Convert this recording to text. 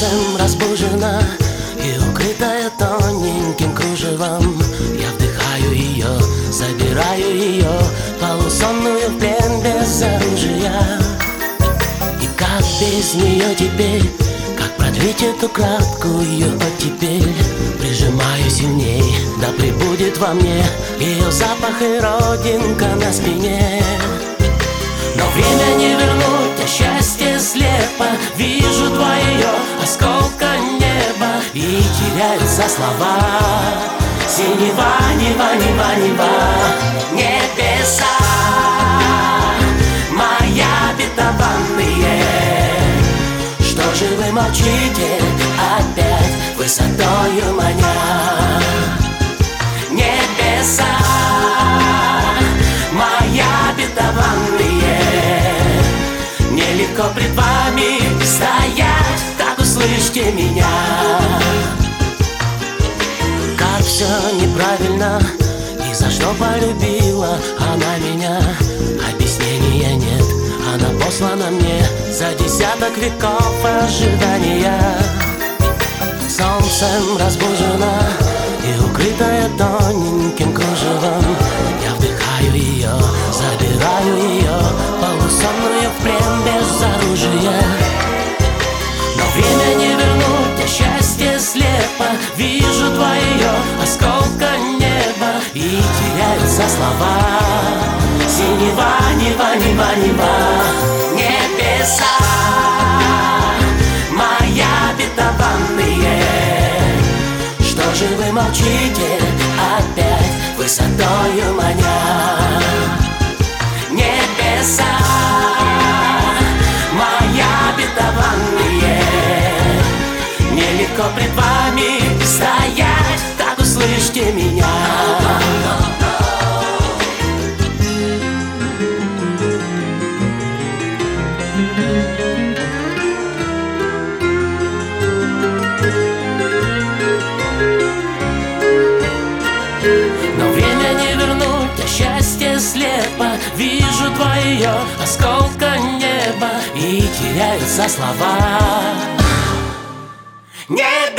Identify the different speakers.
Speaker 1: Солнцем разбужена и укрытая тоненьким кружевом, я вдыхаю ее, забираю ее, полусонную в плен без оружия. И как без нее теперь, как продлить эту краткую оттепель? Прижимаю сильней, да пребудет во мне ее запах и родинка на спине. Но время не вернуть, а счастье слепо. Вижу два ее осколка неба, и теряются слова. Синева, нева, нева, нева, небеса моя обетованные. Что же вы молчите опять, высотою маня? Небеса моя обетованные, нелегко пред вами стоять, так услышьте меня. Как все неправильно, и за что полюбила она меня, объяснения нет, она послана мне за десяток веков ожидания. Солнцем разбужена и укрытая тоненьким кружевом, я вдыхаю ее, забираю ее, полусонную в плен без оружия. Но время не вернуть, а счастье слепо. Вижу два ее осколка неба, и теряются слова. Синева, нева, нева, нева, небеса моя обетованные. Что же вы молчите опять, высотою маня? Небеса моя обетованные, нелегко пред вами стоять, так услышьте меня. Но время не вернуть, а счастье слепо. Вижу два ее осколка неба, и теряются слова. Небо